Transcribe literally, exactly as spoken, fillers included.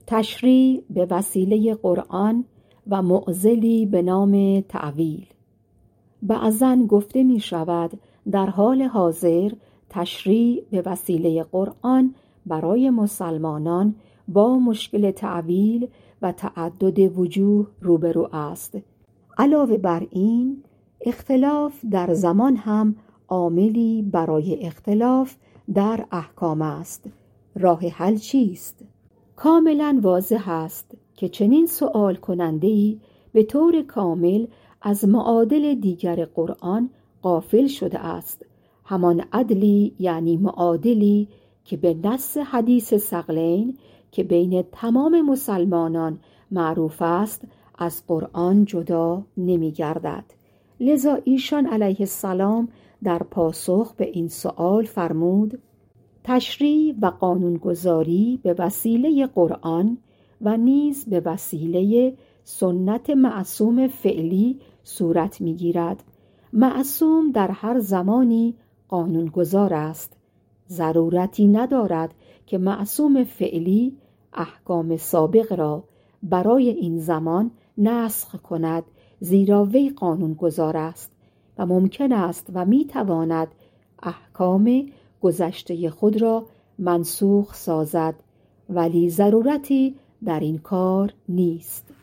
تشریع به وسیله قرآن و معضلی به نام تأویل. بعضاً گفته می شود در حال حاضر تشریع به وسیله قرآن برای مسلمانان با مشکل تأویل و تعدد وجوه روبرو است. علاوه بر این، اختلاف در زمان هم عاملی برای اختلاف در احکام است. راه حل چیست؟ کاملا واضح است که چنین سؤال کننده‌ای به طور کامل از معادل دیگر قرآن غافل شده است، همان عدلی یعنی معادلی که به نص حدیث ثقلین که بین تمام مسلمانان معروف است از قرآن جدا نمی گردد. لذا ایشان علیه السلام در پاسخ به این سؤال فرمود: تشریع و قانونگذاری به وسیله قرآن و نیز به وسیله سنت معصوم فعلی صورت می گیرد. معصوم در هر زمانی قانونگذار است. ضرورتی ندارد که معصوم فعلی احکام سابق را برای این زمان نسخ کند، زیرا وی قانونگذار است و ممکن است و می تواند احکام گذشته خود را منسوخ سازد، ولی ضرورتی در این کار نیست.